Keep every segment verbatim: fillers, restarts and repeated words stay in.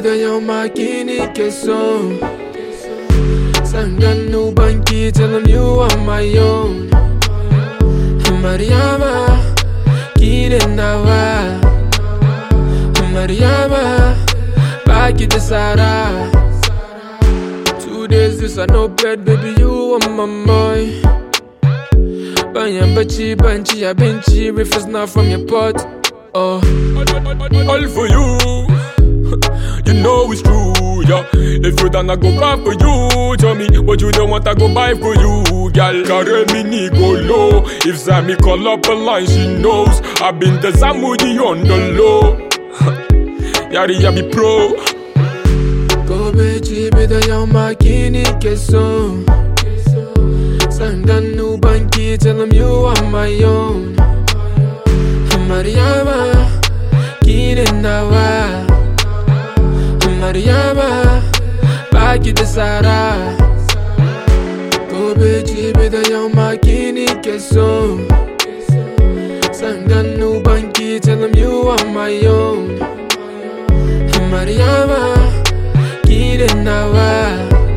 da yau makini keso. Sangan no banki, tell him you are my own. Mariama, Kirenawa. Mariama, Baki de Sara. Two days this I no bed, baby, you are my boy. Banya bachi, banchi, I benchy, if it's not from your pot. Oh, all for you. You know it's true, yeah. If you don't go back for you, tell me what you don't want, I go buy for you, girl. Carry me, ni go low. If Sammy call up a line, she knows I've been the Zamudi on the low. Yari yabi pro. Go bechi, be the young makini keso. Sangan no banki, tell him you are my own. Mariama, Kirenawa. Mariama, Baki de Sara. Go bechi, be the young makini keso. Sangan no banki, tell him you are my own. Mariama, Kirenawa.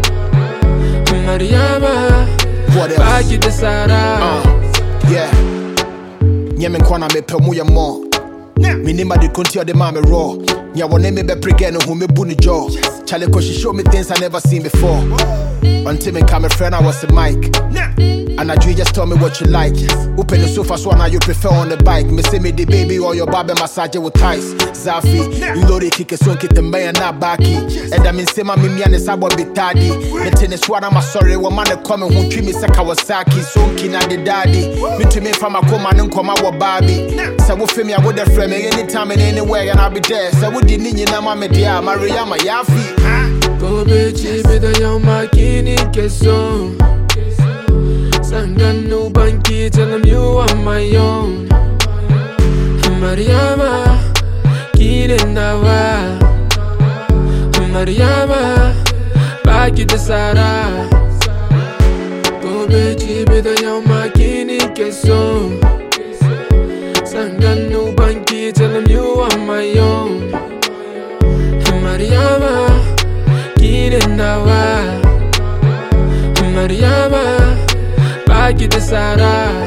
Mariama, Baki de Sara. uh, Yeah. Nyemen kwana me pe mu ye mo. Me nima de konti de ma me raw. Nya wone me be pregeno who me bu ni jaw. Chale ko she show me things I never seen before. Until me come a friend I was a mic. And I just tell me what you like. Open the sofa so now you prefer on the bike. Me say me the baby or your baby massage with ties. Zafi, you know they kick a song, the mayor not backy. And I mean, say my mimi and the sabo bitadi. Me tennis one, I'm sorry, one man coming who treat me Sakawasaki. So kin at the daddy. Me to me from a coma and come out with Barbie. So we feel me, I would have friend me anytime and anywhere, and I'll be there. So we didn't need my media, Maria, my yafi. Go bechi, be the young makini keso. Sangan no banki, tell him you are my own. Mariama, Kirenawa. Mariama, Baki de Sara. Go bechi, be the young makini keso. Sangan no banki, tell him you are my own. Mariama, Kirenawa. Mariama, Baki de Sara.